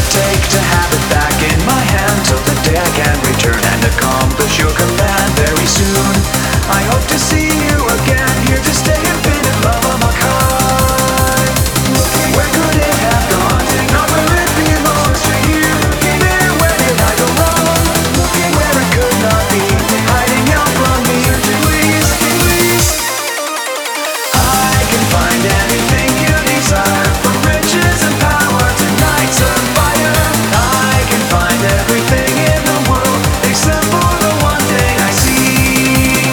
take to have it back in my hand till the day I can return and accomplish your command very soon. I hope to see you again, here to stay, infinite love of my kind. Where could it have gone? Not where it belongs to you. Then where did I go wrong? Where it could not be, hiding out from me. Please, please. I can find anything you desire, from riches and power to nights of fire. I can find everything in the world except for the one thing I seek.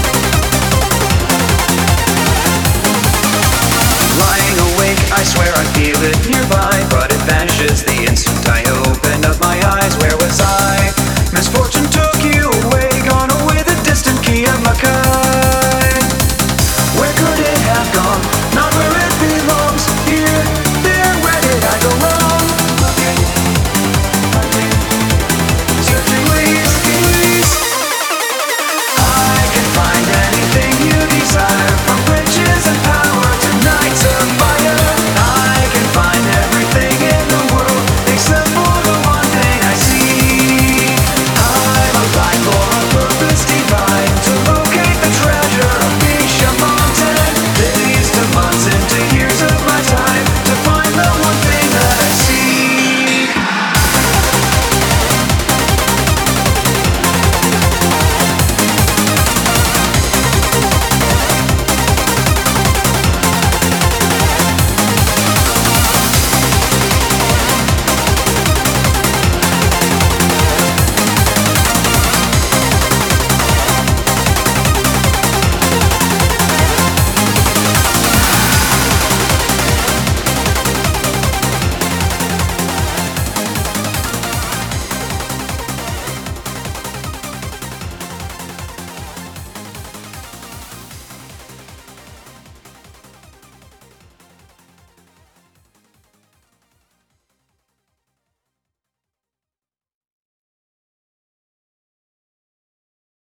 Lying awake, I swear I feel